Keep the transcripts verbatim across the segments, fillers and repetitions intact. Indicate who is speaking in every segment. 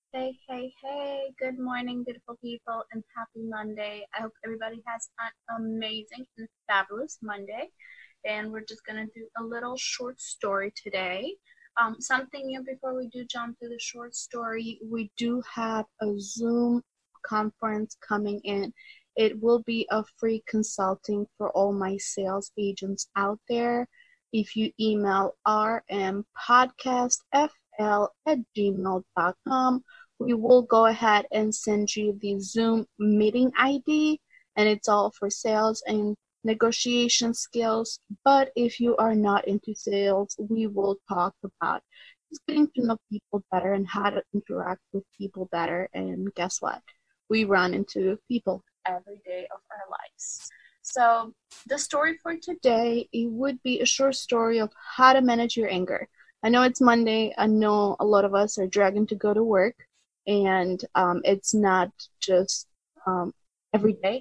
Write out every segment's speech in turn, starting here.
Speaker 1: Hey, hey, hey, good morning, beautiful people, and happy Monday. I hope everybody has an amazing and fabulous Monday. And we're just going to do a little short story today. Um, something new before we do jump to the short story, we do have a Zoom conference coming in. It will be a free consulting for all my sales agents out there. If you email rmpodcastfl at gmail dot com, we will go ahead and send you the Zoom meeting I D, and it's all for sales and negotiation skills. But if you are not into sales, we will talk about just getting to know people better and how to interact with people better. And guess what? We run into people every day of our lives. So the story for today, it would be a short story of how to manage your anger. I know it's Monday. I know a lot of us are dragging to go to work, and um, it's not just um, every day.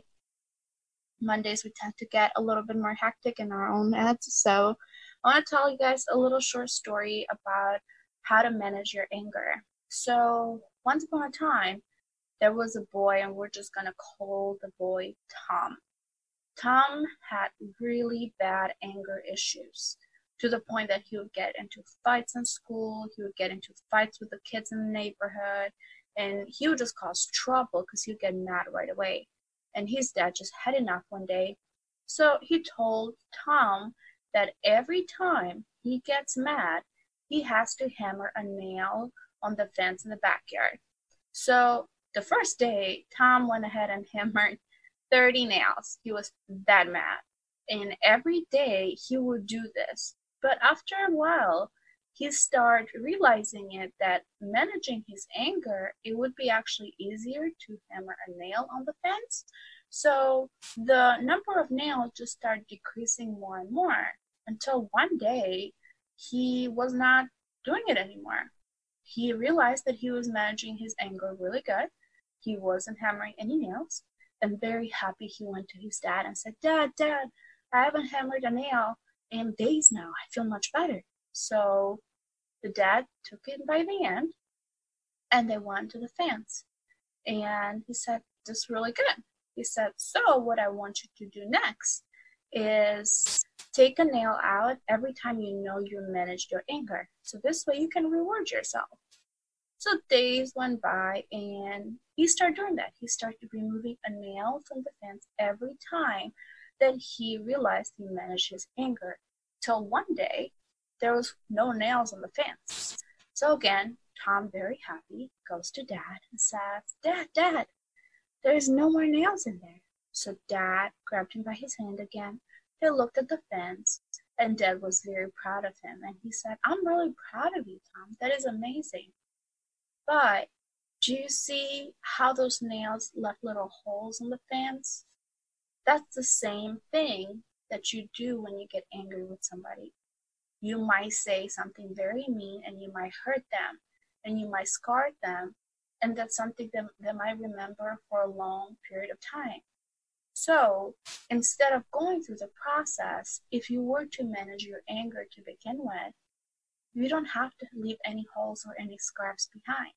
Speaker 1: Mondays we tend to get a little bit more hectic in our own heads. So I want to tell you guys a little short story about how to manage your anger. So once upon a time, there was a boy, and we're just going to call the boy Tom. Tom had really bad anger issues to the point that he would get into fights in school, he would get into fights with the kids in the neighborhood, and he would just cause trouble because he would get mad right away. And his dad just had enough one day. So he told Tom that every time he gets mad, he has to hammer a nail on the fence in the backyard. So the first day, Tom went ahead and hammered thirty nails. He was that mad. And every day he would do this. But after a while, he started realizing it that managing his anger, it would be actually easier to hammer a nail on the fence. So the number of nails just started decreasing more and more until one day he was not doing it anymore. He realized that he was managing his anger really good. He wasn't hammering any nails. And very happy, he went to his dad and said, Dad, Dad, I haven't hammered a nail in days now. I feel much better. So the dad took it by the end, and they went to the fence. And he said, this is really good. He said, so what I want you to do next is take a nail out every time you know you managed your anger. So this way you can reward yourself. So days went by, and he started doing that. He started removing a nail from the fence every time that he realized he managed his anger. Till one day, there was no nails on the fence. So again, Tom, very happy, goes to Dad and says, Dad, Dad, there's no more nails in there. So Dad grabbed him by his hand again. They looked at the fence, and Dad was very proud of him. And he said, I'm really proud of you, Tom. That is amazing. But do you see how those nails left little holes in the fence? That's the same thing that you do when you get angry with somebody. You might say something very mean, and you might hurt them, and you might scar them, and that's something that they might remember for a long period of time. So instead of going through the process, if you were to manage your anger to begin with, you don't have to leave any holes or any scars behind.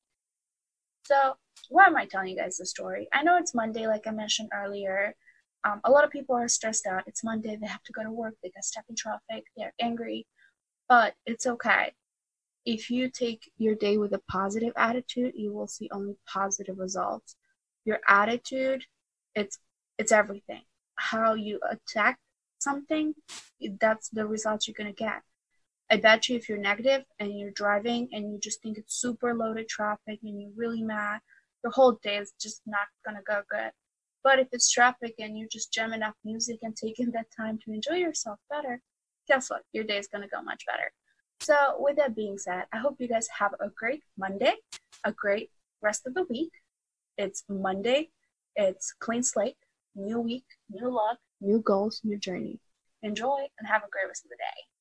Speaker 1: So why am I telling you guys the story? I know it's Monday, like I mentioned earlier. Um, a lot of people are stressed out. It's Monday, they have to go to work, they get stuck in traffic, they're angry, but it's okay. If you take your day with a positive attitude, you will see only positive results. Your attitude, it's it's everything. How you attack something, that's the results you're gonna get. I bet you if you're negative and you're driving and you just think it's super loaded traffic and you're really mad, your whole day is just not gonna go good. But if it's traffic and you're just jamming up music and taking that time to enjoy yourself better, guess what? Your day is gonna go much better. So with that being said, I hope you guys have a great Monday, a great rest of the week. It's Monday, it's clean slate, new week, new luck, new goals, new journey. Enjoy and have a great rest of the day.